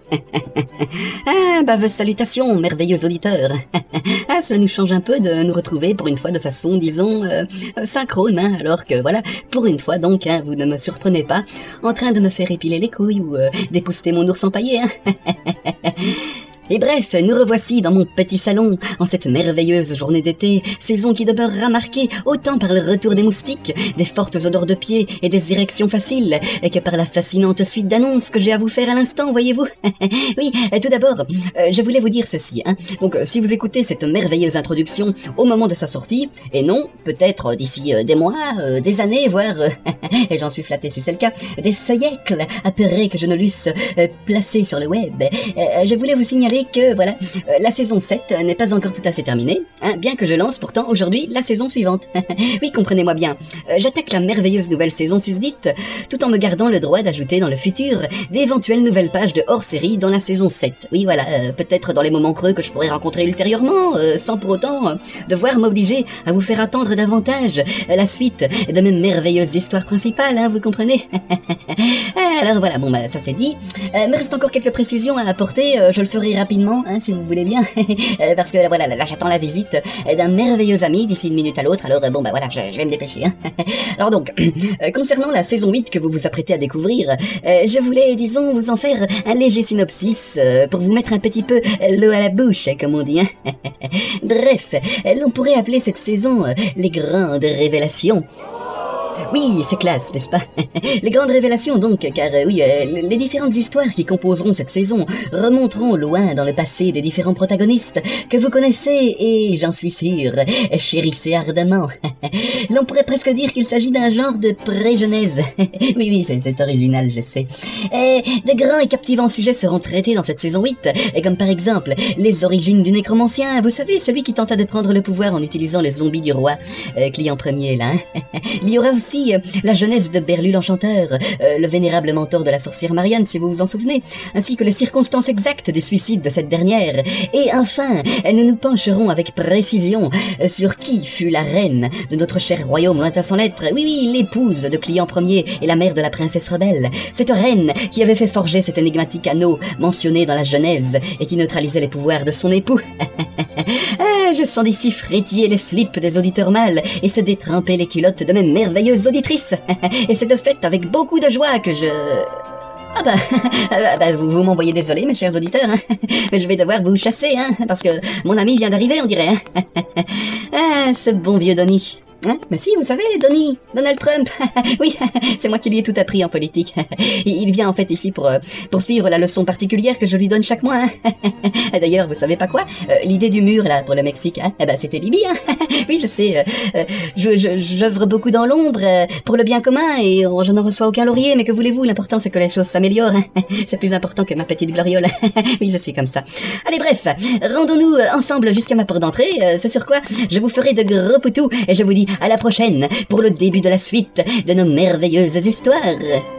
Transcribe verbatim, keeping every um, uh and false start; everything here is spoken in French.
Ah, bah, salutations, merveilleux auditeurs. Ah, cela nous change un peu de nous retrouver pour une fois de façon, disons, euh, synchrone, hein, alors que, voilà, pour une fois donc, hein, vous ne me surprenez pas en train de me faire épiler les couilles ou euh, d'épousseter mon ours empaillé, hein. Et bref, nous revoici dans mon petit salon, en cette merveilleuse journée d'été, saison qui demeurera marquée autant par le retour des moustiques, des fortes odeurs de pieds et des érections faciles, que par la fascinante suite d'annonces que j'ai à vous faire à l'instant, voyez-vous. Oui, tout d'abord, euh, je voulais vous dire ceci, hein. Donc, euh, si vous écoutez cette merveilleuse introduction au moment de sa sortie, et non, peut-être d'ici euh, des mois, euh, des années, voire, euh, et j'en suis flatté si c'est le cas, des siècles après que je ne l'eusse euh, placé sur le web, euh, je voulais vous signaler que, voilà, euh, la saison sept n'est pas encore tout à fait terminée, hein, bien que je lance pourtant aujourd'hui la saison suivante. Oui, comprenez-moi bien, euh, j'attaque la merveilleuse nouvelle saison susdite, tout en me gardant le droit d'ajouter dans le futur d'éventuelles nouvelles pages de hors-série dans la saison sept. Oui, voilà, euh, peut-être dans les moments creux que je pourrais rencontrer ultérieurement, euh, sans pour autant euh, devoir m'obliger à vous faire attendre davantage euh, la suite de mes merveilleuses histoires principales, hein, vous comprenez. Alors voilà, bon bah ça c'est dit, euh, me reste encore quelques précisions à apporter, euh, je le ferai rapidement, hein, si vous voulez bien, euh, parce que voilà, là j'attends la visite d'un merveilleux ami d'ici une minute à l'autre, alors euh, bon bah voilà, je, je vais me dépêcher, hein. Alors donc, euh, concernant la saison huit que vous vous apprêtez à découvrir, euh, je voulais, disons, vous en faire un léger synopsis, euh, pour vous mettre un petit peu l'eau à la bouche, comme on dit, hein. Bref, l'on pourrait appeler cette saison euh, les grandes révélations. Oui, c'est classe, n'est-ce pas? Les grandes révélations donc, car euh, oui, euh, les différentes histoires qui composeront cette saison remonteront loin dans le passé des différents protagonistes que vous connaissez et, j'en suis sûr, chérissez ardemment. L'on pourrait presque dire qu'il s'agit d'un genre de pré-genèse. Oui, oui, c'est original, je sais. Et de grands et captivants sujets seront traités dans cette saison huit, et comme par exemple les origines du nécromancien, vous savez, celui qui tenta de prendre le pouvoir en utilisant les zombies du roi, euh, client premier là. Hein. Il y aura aussi Aussi, euh, la jeunesse de Berlu l'Enchanteur, euh, le vénérable mentor de la sorcière Marianne, si vous vous en souvenez, ainsi que les circonstances exactes du suicide de cette dernière. Et enfin, nous nous pencherons avec précision euh, sur qui fut la reine de notre cher royaume lointain sans lettres. Oui, oui, l'épouse de Client Premier et la mère de la princesse rebelle. Cette reine qui avait fait forger cet énigmatique anneau mentionné dans la Genèse et qui neutralisait les pouvoirs de son époux. Ah, je sens d'ici frétiller les slips des auditeurs mâles et se détremper les culottes de mes merveilleuses auditrices. Et c'est de fait avec beaucoup de joie que je... Ah bah, ah bah vous, vous m'envoyez désolé, mes chers auditeurs, hein. Mais je vais devoir vous chasser, hein, parce que mon ami vient d'arriver, on dirait, hein. Ah, ce bon vieux Donny. Hein? Mais si, vous savez, Donny, Donald Trump, oui, c'est moi qui lui ai tout appris en politique. Il vient en fait ici pour euh, poursuivre la leçon particulière que je lui donne chaque mois. Hein? D'ailleurs, vous savez pas quoi, euh, l'idée du mur là pour le Mexique, hein? Eh ben c'était Bibi. Hein? Oui, je sais, euh, je, je, j'œuvre beaucoup dans l'ombre euh, pour le bien commun et euh, je n'en reçois aucun laurier. Mais que voulez-vous, l'important c'est que les choses s'améliorent. Hein? C'est plus important que ma petite gloriole. Oui, je suis comme ça. Allez, bref, rendons-nous ensemble jusqu'à ma porte d'entrée. Euh, c'est sur quoi je vous ferai de gros poutous et je vous dis à la prochaine pour le début de la suite de nos merveilleuses histoires.